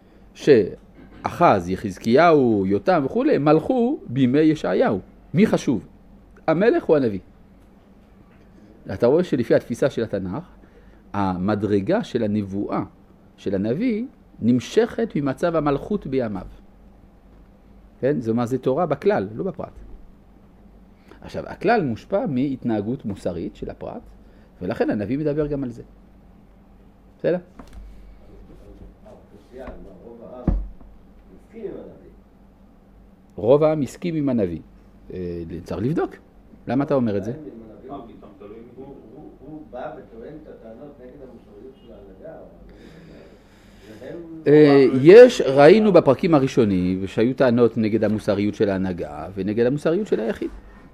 שאחז, יחזקיהו, יותם וכו' מלכו בימי ישעיהו. מי חשוב? המלך או הנביא? אתה רואה שלפי התפיסה של התנ"ך, המדרגה של הנבואה של הנביא נמשכת ממצב המלכות בימיו. כן? זאת אומרת, זה תורה בכלל, לא בפרט. עכשיו, הכלל מושפע מהתנהגות מוסרית של הפרט, ולכן הנביא מדבר גם על זה. בסדר? רוב העם הסכים עם הנביא. צריך לבדוק. למה אתה אומר את זה? הוא בא וטוען את הטענות נגד המוסריות של ההנהגה. ראינו בפרקים הראשונים שהיו טענות נגד המוסריות של ההנהגה ונגד המוסריות של היחיד.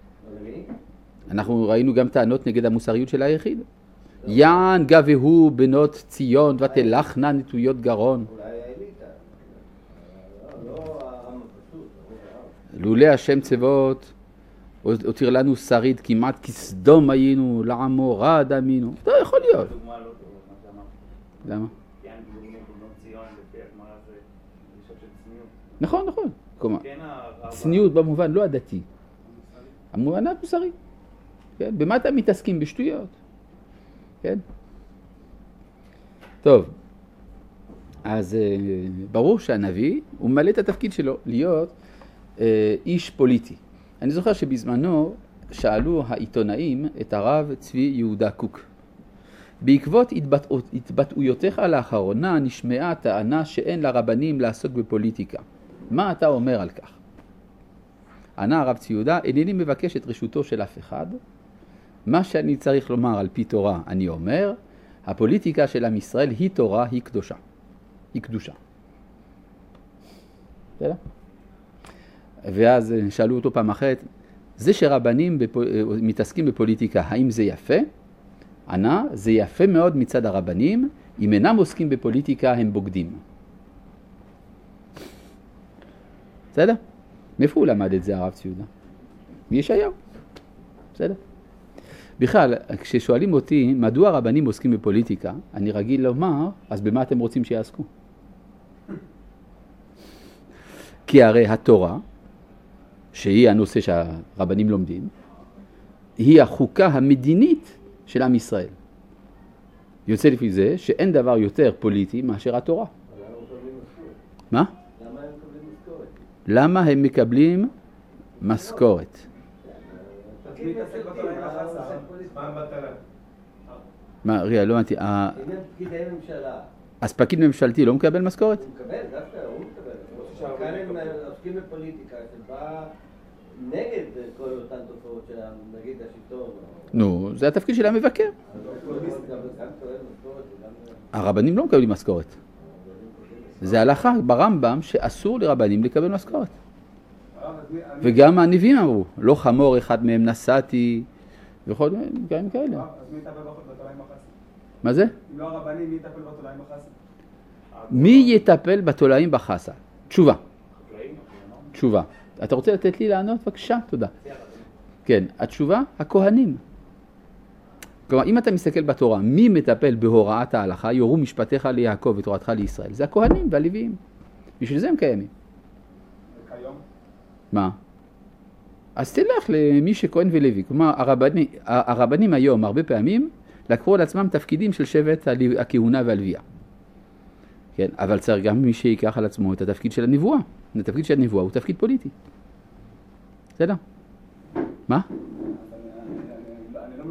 אנחנו ראינו גם טענות נגד המוסריות של היחיד. יען גבהו בנות ציון ותלכנה נטויות גרון. אולי האליטה. לא העם הפשוט. לולא השם צבאות הותיר לנו שריד כמעט כסדום היינו, לעמורה דמינו. לא יכול להיות. דוגמה לא טובה, מה שאמרת. למה? יען גבהו בנות ציון לפי הגמרא זה גישה של צניעות. נכון, נכון. כלומר, כן, צניעות במובן לא הדתי. המובן המוסרי. כן? במה אתם מתעסקים? בשטויות. כן? טוב. אז ברור שהנביא הוא ממלא את התפקיד שלו להיות איש פוליטי. אני זוכר שבזמנו שאלו העיתונאים את הרב צבי יהודה קוק. בעקבות התבטאויותיך לאחרונה נשמעה טענה שאין לרבנים לעסוק בפוליטיקה. מה אתה אומר על כך? ענה הרב צבי יהודה, אינני מבקש את רשותו של אף אחד. מה שאני צריך לומר על פי תורה אני אומר, הפוליטיקה של עם ישראל היא תורה, היא קדושה. היא קדושה. בסדר? ואז שאלו אותו פעם אחרת, זה שרבנים מתעסקים בפוליטיקה, האם זה יפה? ענה, זה יפה מאוד מצד הרבנים, אם אינם עוסקים בפוליטיקה הם בוגדים. בסדר? מאיפה הוא למד את זה הרב צבי יהודה? מישעיהו. בסדר? בכלל, כששואלים אותי מדוע הרבנים עוסקים בפוליטיקה, אני רגיל לומר, אז במה אתם רוצים שיעסקו? כי הרי התורה, שהיא הנושא שהרבנים לומדים, היא החוקה המדינית של עם ישראל. יוצא לפי זה שאין דבר יותר פוליטי מאשר התורה. מה? למה הם מקבלים משכורת? מה, ריה, לא אמרתי. אז פקיד ממשלתי לא מקבל משכורת? הוא מקבל, דווקא הוא מקבל. כאן הם עוסקים בפוליטיקה, זה בא נגד כל אותן תופעות של נגיד השלטון. נו, זה התפקיד של המבקר. הרבנים לא מקבלים משכורת. זה הלכה ברמב"ם שאסור לרבנים לקבל משכורת. וגם הנביאים אמרו, לא חמור אחד מהם נסעתי, וכל דברים כאלה. אז מי יטפל בתולעים בחסה? מה זה? אם לא הרבנים, מי יטפל בתולעים בחסה? מי יטפל בתולעים בחסה? תשובה. תשובה. אתה רוצה לתת לי לענות? בבקשה, תודה. כן, התשובה, הכהנים. כלומר, אם אתה מסתכל בתורה, מי מטפל בהוראת ההלכה, יורו משפטיך ליעקב ותורתך לישראל? זה הכהנים והלוויים. בשביל זה הם קיימים. וכיום? מה? אז תלך למי שכהן ולוי. כלומר, הרבנים היום הרבה פעמים לקחו על עצמם תפקידים של שבט הכהונה והלוויה. כן, אבל צריך גם מי שיקח על עצמו את התפקיד של הנבואה. התפקיד של הנבואה הוא תפקיד פוליטי. בסדר? מה? אני לא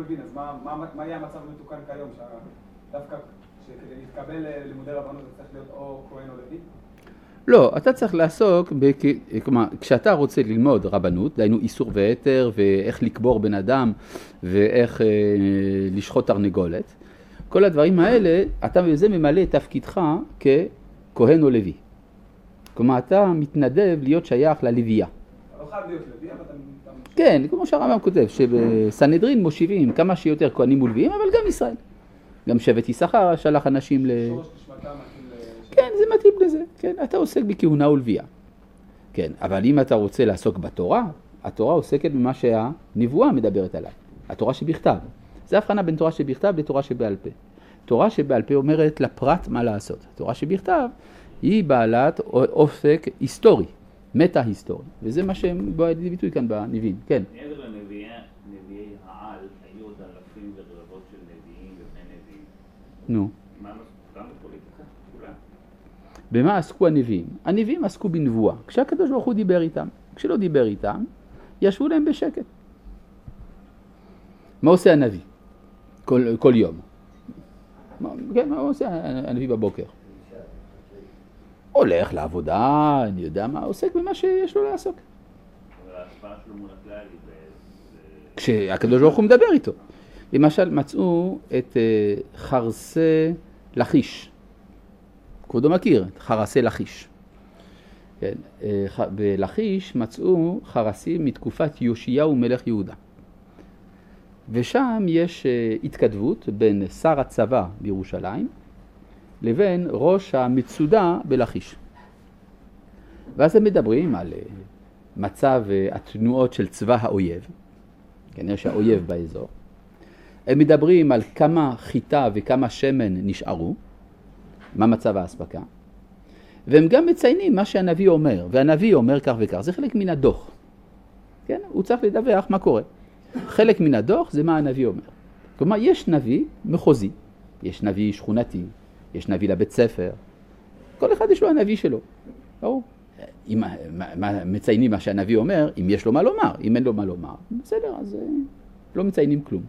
מבין, אז מה יהיה המצב המתוקן כיום? דווקא שכדי להתקבל ללימודי רבנות זה צריך להיות או כהן או לוי? לא, אתה צריך לעסוק, כלומר, כשאתה רוצה ללמוד רבנות, דהיינו איסור והיתר, ואיך לקבור בן אדם, ואיך לשחוט תרנגולת, כל הדברים האלה, אתה בזה ממלא את תפקידך ככהן או לוי. כלומר, אתה מתנדב להיות שייך ללוויה. אתה לא חייב להיות לוי, אבל אתה... כן, כמו שהרמב"ם כותב, שבסנהדרין מושיבים כמה שיותר כהנים ולוויים, אבל גם ישראל. גם שבט יששכר שלח אנשים שורש נשמתם מתאים כן, זה מתאים לזה. כן, אתה עוסק בכהונה ולוויה. כן, אבל אם אתה רוצה לעסוק בתורה, התורה עוסקת במה שהנבואה מדברת עליו. התורה שבכתב. זה הבחנה בין תורה שבכתב לתורה שבעל פה. תורה שבעל פה אומרת לפרט מה לעשות. תורה שבכתב היא בעלת אופק היסטורי, מטה-היסטורי. וזה מה שבא לידי ביטוי כאן בנביאים. כן. מעבר לנביאי העל, היו עוד אלפים ורבבות של נביאים ובני נביאים. נו. מה גם בפוליטיקה? כולה. במה עסקו הנביאים? הנביאים עסקו בנבואה. כשהקדוש ברוך הוא דיבר איתם. כשלא דיבר איתם, ישבו להם בשקט. מה עושה הנביא? כל יום. כן, מה עושה הנביא בבוקר? הולך לעבודה, אני יודע מה, עוסק במה שיש לו לעסוק. אבל ההשפעה שלו מול הכלל היא כשהקדוש ברוך הוא מדבר איתו. למשל, מצאו את חרסי לכיש. כבודו מכיר, את חרסי לכיש. כן, בלכיש מצאו חרסים מתקופת יאשיהו מלך יהודה. ושם יש התכתבות בין שר הצבא בירושלים לבין ראש המצודה בלכיש. ואז הם מדברים על מצב התנועות של צבא האויב, כנראה שהאויב באזור. הם מדברים על כמה חיטה וכמה שמן נשארו, מה מצב ההספקה. והם גם מציינים מה שהנביא אומר, והנביא אומר כך וכך, זה חלק מן הדוח. כן? הוא צריך לדווח מה קורה. חלק מן הדוח זה מה הנביא אומר. כלומר, יש נביא מחוזי, יש נביא שכונתי, יש נביא לבית ספר, כל אחד יש לו הנביא שלו. ברור. אם מציינים מה שהנביא אומר, אם יש לו מה לומר, אם אין לו מה לומר, בסדר, אז לא מציינים כלום.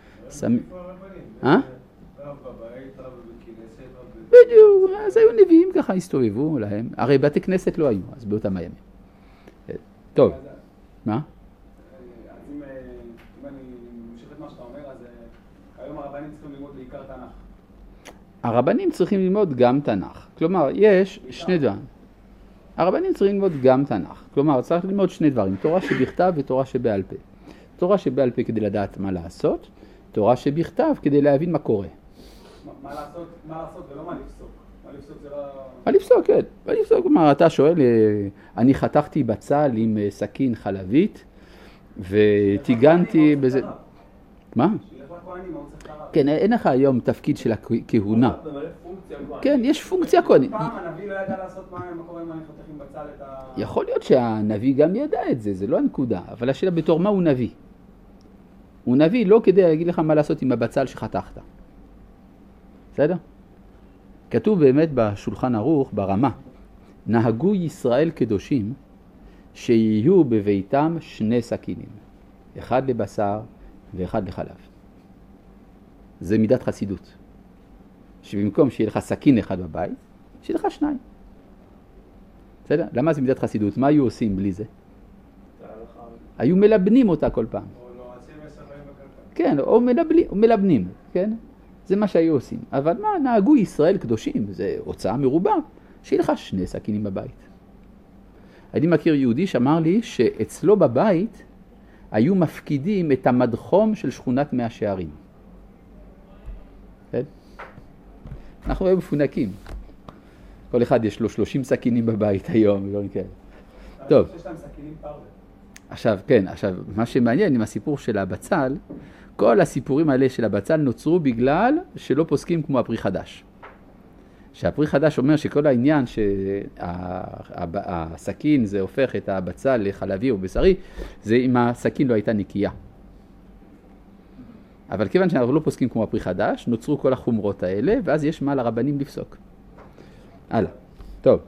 בדיוק, אז היו נביאים ככה, הסתובבו להם, הרי בתי כנסת לא היו, אז באותם הימים. טוב, מה? אז אם אני ממשיך את מה שאתה אומר, אז היום הרבנים צריכים ללמוד בעיקר תנ"ך. הרבנים צריכים ללמוד גם תנ"ך. כלומר, יש שני דברים. הרבנים צריכים ללמוד גם תנ"ך. כלומר, צריך ללמוד שני דברים, תורה שבכתב ותורה שבעל פה. תורה שבעל פה כדי לדעת מה לעשות, תורה שבכתב כדי להבין מה קורה. מה לעשות ולא מה לפסוק. מה לפסוק זה לא... מה לפסוק, כן. מה לפסוק, כלומר, אתה שואל, אני חתכתי בצל עם סכין חלבית, וטיגנתי בזה... מה? שילך לכהנים, מה הוא צריך לרב? כן, אין לך היום תפקיד של הכהונה. כן, יש פונקציה כהנית. פעם הנביא לא ידע לעשות מה קורה אם אני חותכים בצל את ה... יכול להיות שהנביא גם ידע את זה, זה לא הנקודה. אבל השאלה בתור מה הוא נביא? הוא נביא לא כדי להגיד לך מה לעשות עם הבצל שחתכת. בסדר? כתוב באמת בשולחן ערוך, ברמה, נהגו ישראל קדושים שיהיו בביתם שני סכינים, אחד לבשר ואחד לחלב. זה מידת חסידות. שבמקום שיהיה לך סכין אחד בבית, שיהיה לך שניים. בסדר? למה זה מידת חסידות? מה היו עושים בלי זה? היו מלבנים אותה כל פעם. או לא רצים וספרים בכלכלה. כן, או מלבנים, כן? זה מה שהיו עושים. אבל מה, נהגו ישראל קדושים, זה הוצאה מרובה, שיהיה לך שני סכינים בבית. אני מכיר יהודי שאמר לי שאצלו בבית היו מפקידים את המדחום של שכונת מאה שערים. כן? אנחנו היום מפונקים. כל אחד יש לו 30 סכינים בבית היום, לא נקרא. טוב. יש להם סכינים פרווה. עכשיו, כן, מה שמעניין עם הסיפור של הבצל, כל הסיפורים האלה של הבצל נוצרו בגלל שלא פוסקים כמו הפרי חדש. שהפרי חדש אומר שכל העניין שהסכין זה הופך את הבצל לחלבי או בשרי, זה אם הסכין לא הייתה נקייה. אבל כיוון שאנחנו לא פוסקים כמו הפרי חדש, נוצרו כל החומרות האלה, ואז יש מה לרבנים לפסוק. הלאה, טוב.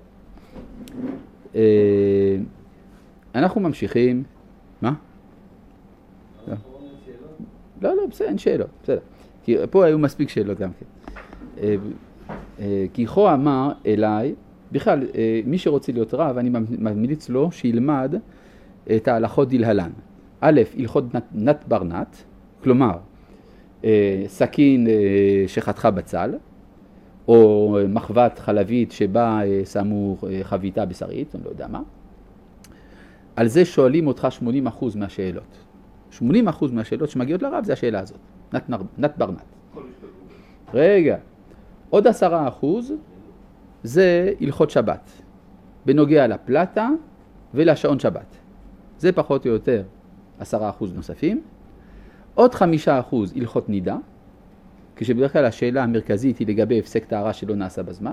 אנחנו ממשיכים. מה? לא, בסדר, אין שאלות, בסדר. כי פה היו מספיק שאלות גם כן. כי כה אמר אליי, בכלל, מי שרוצה להיות רב, אני ממליץ לו שילמד את ההלכות דלהלן. א', הלכות נת בר נת, כלומר, סכין שחתכה בצל, או מחבת חלבית שבה שמו חביתה בשרית, אני לא יודע מה. על זה שואלים אותך 80% מהשאלות. 80% מהשאלות שמגיעות לרב זה השאלה הזאת, נת בר נת. רגע, עוד 10% זה הלכות שבת, בנוגע לפלטה ולשעון שבת. זה פחות או יותר 10% נוספים. עוד 5% הלכות נידה, כשבדרך כלל השאלה המרכזית היא לגבי הפסק טהרה שלא נעשה בזמן.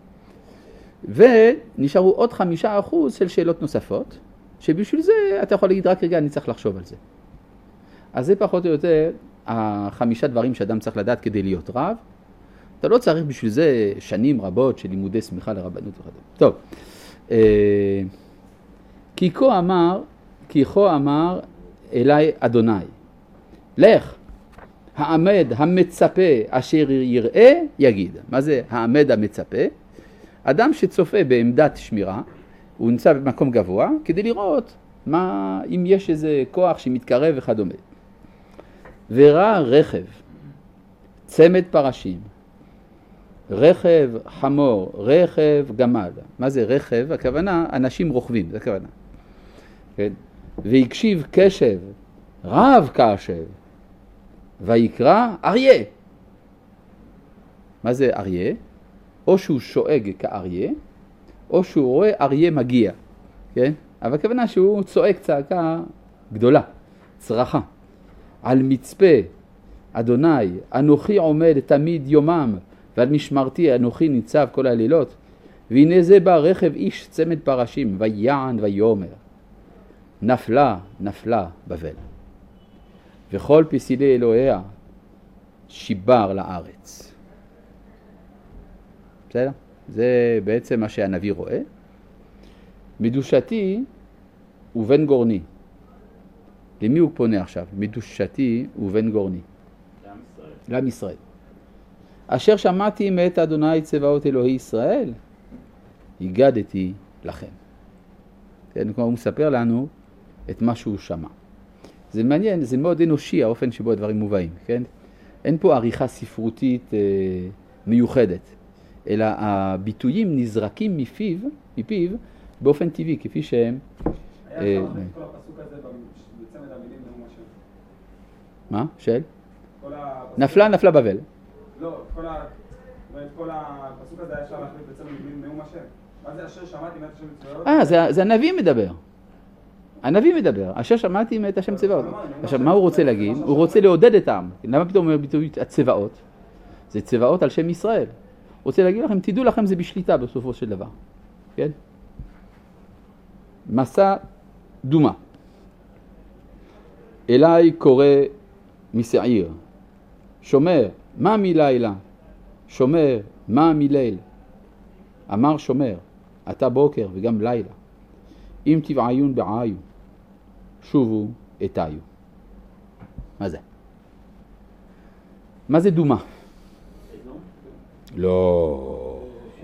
ונשארו עוד 5% של שאלות נוספות, שבשביל זה אתה יכול להגיד רק רגע אני צריך לחשוב על זה. אז זה פחות או יותר 5 דברים שאדם צריך לדעת כדי להיות רב. אתה לא צריך בשביל זה שנים רבות של לימודי סמיכה לרבנות וכדומה. טוב, כי כה אמר אליי אדוני, לך, העמד המצפה אשר יראה יגיד. מה זה העמד המצפה? אדם שצופה בעמדת שמירה, הוא נמצא במקום גבוה, כדי לראות אם יש איזה כוח שמתקרב וכדומה. וראה רכב, צמד פרשים, רכב חמור, רכב גמל. מה זה רכב? הכוונה, אנשים רוכבים, זה הכוונה. כן? ויקשיב קשב, רב קשב, ויקרא אריה. מה זה אריה? או שהוא שואג כאריה, או שהוא רואה אריה מגיע. כן? אבל הכוונה שהוא צועק צעקה גדולה, צרחה. על מצפה, אדוני, אנוכי עומד תמיד יומם, ועל משמרתי אנוכי ניצב כל הלילות. והנה זה בא רכב איש צמד פרשים, ויען ויאמר. נפלה בבל. וכל פסילי אלוהיה שיבר לארץ. בסדר? זה בעצם מה שהנביא רואה. מדושתי ובן גורני. למי הוא פונה עכשיו? מדושתי ובן גורני. לעם ישראל. אשר שמעתי מאת אדוני צבאות אלוהי ישראל, הגדתי לכם. כן, כמו הוא מספר לנו את מה שהוא שמע. זה מעניין, זה מאוד אנושי האופן שבו הדברים מובאים, כן? אין פה עריכה ספרותית מיוחדת, אלא הביטויים נזרקים מפיו באופן טבעי, כפי שהם... היה אפשר להכניס כל הפסוק הזה בצמד המילים נאום השם. מה? של? נפלה בבל. לא, כל הפסוק הזה היה אפשר להכניס בצמד המילים נאום השם. מה זה אשר שמעתי מאת השם צבאות? זה הנביא מדבר. הנביא מדבר, אשר שמעתי מאת השם צבאות. עכשיו, מה הוא רוצה להגיד? הוא רוצה לעודד את העם. למה פתאום אומר ביטוי הצבאות? זה צבאות על שם ישראל. הוא רוצה להגיד לכם, תדעו לכם זה בשליטה בסופו של דבר. כן? מסע דומה. אליי קורא משעיר. שומר, מה מלילה? שומר, מה מליל? אמר שומר, אתה בוקר וגם לילה. אם תבעיון בעיו, שובו אתיו. מה זה? מה זה דומה? לא.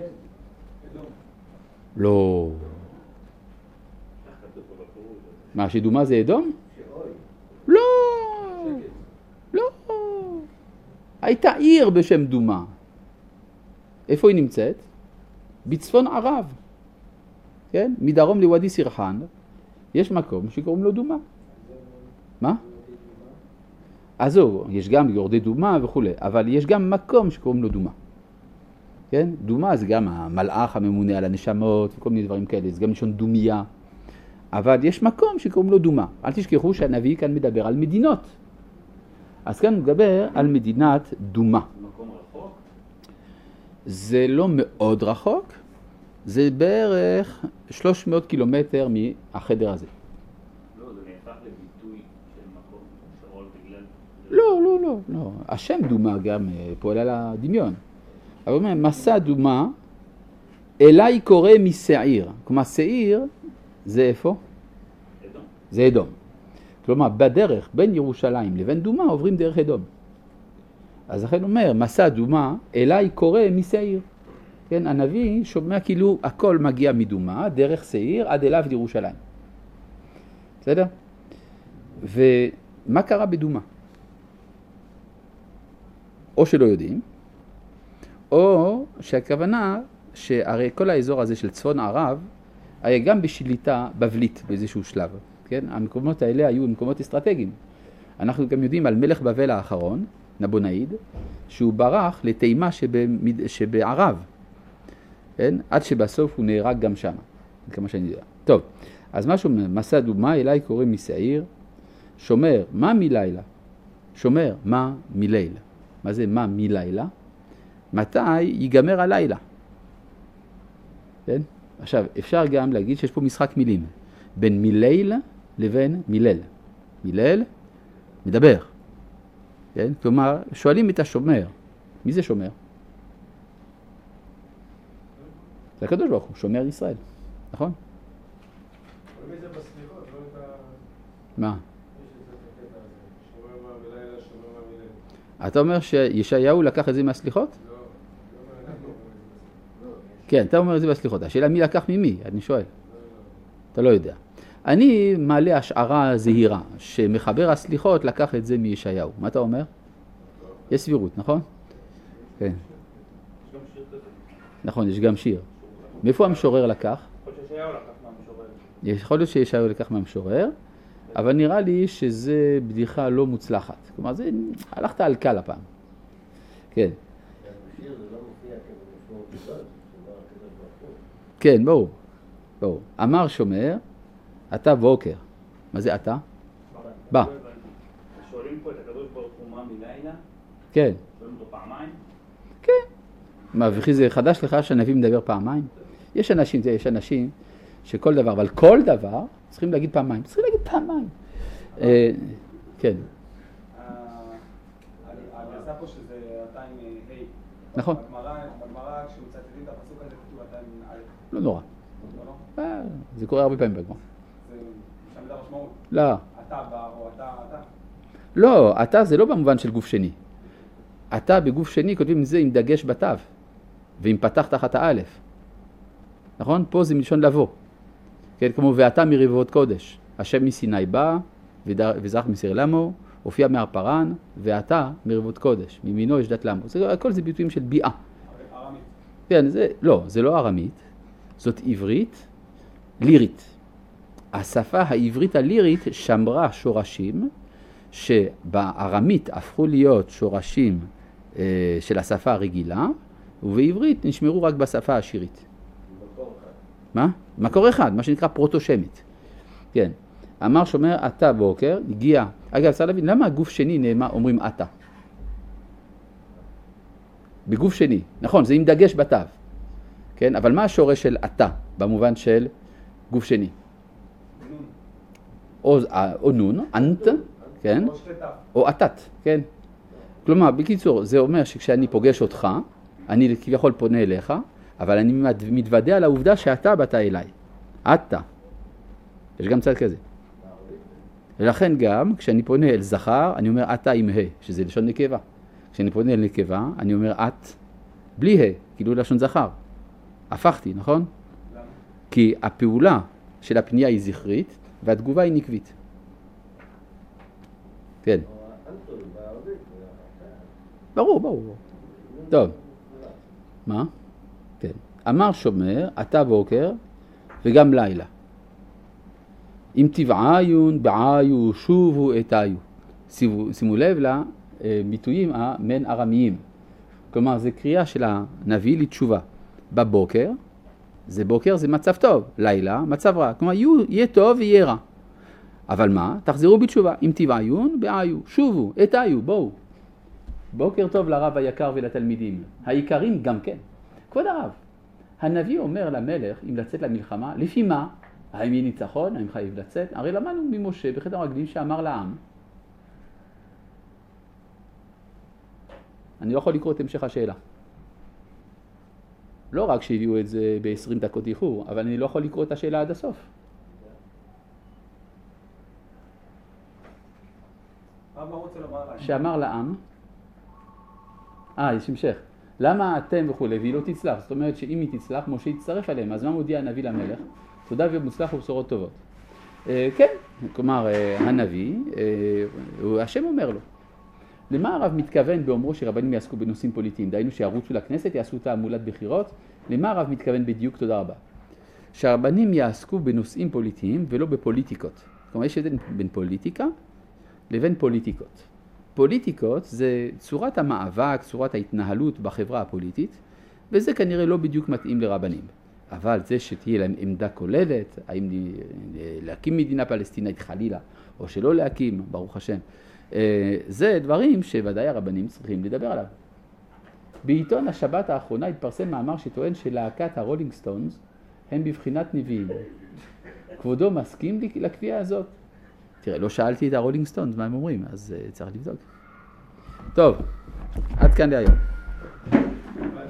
לא. מה, שדומה זה אדום? לא. לא. הייתה עיר בשם דומה. איפה היא נמצאת? בצפון ערב. כן? מדרום לוואדי סירחן, יש מקום שקוראים לו דומה. מה? אז זהו, יש גם יורדי דומה וכו', אבל יש גם מקום שקוראים לו דומה. כן? דומה זה גם המלאך הממונה על הנשמות וכל מיני דברים כאלה, זה גם לשון דומיה. אבל יש מקום שקוראים לו דומה. אל תשכחו שהנביא כאן מדבר על מדינות. אז כאן הוא מדבר על מדינת דומה. מקום רחוק? זה לא מאוד רחוק. זה בערך 300 קילומטר מהחדר הזה. לא, זה נהפך לביטוי של מקום שרול בגלל... לא. השם דומה גם פועל על הדמיון. אבל הוא אומר, מסע דומה, אליי קורא משעיר. כלומר, שעיר זה איפה? אדום. זה אדום. כלומר, בדרך בין ירושלים לבין דומה עוברים דרך אדום. אז לכן אומר, מסע דומה, אליי קורא משעיר. כן, הנביא שומע כאילו הכל מגיע מדומה, דרך שעיר, עד אליו לירושלים. בסדר? ומה קרה בדומה? או שלא יודעים, או שהכוונה שהרי כל האזור הזה של צפון ערב היה גם בשליטה בבלית באיזשהו שלב. כן? המקומות האלה היו מקומות אסטרטגיים. אנחנו גם יודעים על מלך בבל האחרון, נבונאיד, שהוא ברח לתימה שבערב. כן? עד שבסוף הוא נהרג גם שם, כמה שאני יודע. טוב, אז מה שאומר, מסע דומה אליי קוראים משעיר, שומר, מה מלילה? שומר, מה מלילה? מה זה מה מלילה? מתי ייגמר הלילה? כן? עכשיו, אפשר גם להגיד שיש פה משחק מילים, בין מיליל לבין מילל. מילל, מדבר. כן? כלומר, שואלים את השומר, מי זה שומר? זה הקדוש ברוך הוא, שומר ישראל, נכון? אבל מי זה בסליחות, לא את ה... מה? יש את הקטע הזה, שומר מה בלילה, שומר מה מלילה. אתה אומר שישעיהו לקח את זה מהסליחות? לא, אנחנו אומרים את זה. כן, אתה אומר את זה בסליחות. השאלה מי לקח ממי, אני שואל. אתה לא יודע. אני מעלה השערה זהירה, שמחבר הסליחות לקח את זה מישעיהו. מה אתה אומר? יש סבירות, נכון? כן. נכון, יש גם שיר. מאיפה המשורר לקח? יכול להיות שישעיהו לקח מהמשורר, אבל נראה לי שזה בדיחה לא מוצלחת. כלומר, זה הלכת על קל הפעם. כן. כן, ברור. ברור. אמר שומר, אתה בוקר. מה זה אתה? בא. שואלים פה את הקדוש ברוך הוא מה מלילה? כן. שואלים אותו פעמיים? כן. מה, וכי זה חדש לך שהנביא מדבר פעמיים? יש אנשים שכל דבר, אבל כל דבר צריכים להגיד פעמיים. צריכים להגיד פעמיים. כן. הגרסה פה שזה אתה עם ה'. נכון. בגמרא כשמצטטים את הפסוק הזה כתוב אתה עם א'. לא נורא. לא? זה קורה הרבה פעמים בגמרא. זה שם זה המשמעות. לא. אתה בא או אתה. לא, אתה זה לא במובן של גוף שני. אתה בגוף שני כותבים את זה עם דגש בתו, ועם פתח תחת האלף. נכון? פה זה מלשון לבוא. כן, כמו ואתה מרבבות קודש. השם מסיני בא, וזרח מסיר למו, הופיע מהר פרן, ואתה מרבבות קודש. מימינו יש דת למו. הכל זה ביטויים של ביעה. ארמית. כן, זה לא ארמית, זאת עברית לירית. השפה העברית הלירית שמרה שורשים, שבארמית הפכו להיות שורשים של השפה הרגילה, ובעברית נשמרו רק בשפה השירית. מה? מקור אחד, מה שנקרא פרוטושמית. כן. אמר שומר, אתה בוקר, הגיע. אגב, צריך להבין, למה הגוף שני נאמר, אומרים אתה? בגוף שני. נכון, זה עם דגש בתו. כן, אבל מה השורש של אתה, במובן של גוף שני? או נון, אנט, כן? או אתת, כן? כלומר, בקיצור, זה אומר שכשאני פוגש אותך, אני כביכול פונה אליך, אבל אני מתוודע על העובדה שאתה באת אליי. אתה. יש גם צד כזה. ולכן גם, כשאני פונה אל זכר, אני אומר אתה עם ה', שזה לשון נקבה. כשאני פונה אל נקבה, אני אומר את, בלי ה', כאילו לשון זכר. הפכתי, נכון? למה? כי הפעולה של הפנייה היא זכרית, והתגובה היא נקבית. כן. ברור. טוב. מה? כן. אמר שומר, אתה בוקר וגם לילה. אם תבעיון, בעיו, שובו, אתיו. שימו לב לביטויים המין ארמיים. כלומר, זה קריאה של הנביא לתשובה. בבוקר, זה בוקר, זה מצב טוב. לילה, מצב רע. כלומר, יהיה טוב ויהיה רע. אבל מה? תחזרו בתשובה. אם תבעיון, בעיו, שובו, אתיו, בואו. בוקר טוב לרב היקר ולתלמידים. העיקרים גם כן. כבוד הרב, הנביא אומר למלך, אם לצאת למלחמה, לפי מה? האם יהיה ניצחון? האם חייב לצאת? הרי למדנו ממשה בחטא המרגלים שאמר לעם. אני לא יכול לקרוא את המשך השאלה. לא רק שהביאו את זה ב-20 דקות איחור, אבל אני לא יכול לקרוא את השאלה עד הסוף. מה רוצה לומר לעם? שאמר לעם, יש המשך. למה אתם וכולי, והיא לא תצלח? זאת אומרת שאם היא תצלח, משה יצטרף עליהם. אז מה מודיע הנביא למלך? תודה ומוצלח ובשורות טובות. כן, כלומר, הנביא, השם אומר לו. למה הרב מתכוון באומרו שרבנים יעסקו בנושאים פוליטיים? דהיינו שירוצו לכנסת, יעשו תעמולת בחירות. למה הרב מתכוון בדיוק? תודה רבה. שהרבנים יעסקו בנושאים פוליטיים ולא בפוליטיקות. כלומר, יש הבדל בין פוליטיקה לבין פוליטיקות. פוליטיקות זה צורת המאבק, צורת ההתנהלות בחברה הפוליטית, וזה כנראה לא בדיוק מתאים לרבנים. אבל זה שתהיה להם עמדה כוללת, האם להקים מדינה פלסטינאית חלילה, או שלא להקים, ברוך השם, זה דברים שוודאי הרבנים צריכים לדבר עליו. בעיתון השבת האחרונה התפרסם מאמר שטוען שלהקת הרולינג סטונס הם בבחינת נביאים. כבודו מסכים לקביעה הזאת? תראה, לא שאלתי את הרולינג סטונס מה הם אומרים, אז צריך לבדוק. טוב, עד כאן להיום.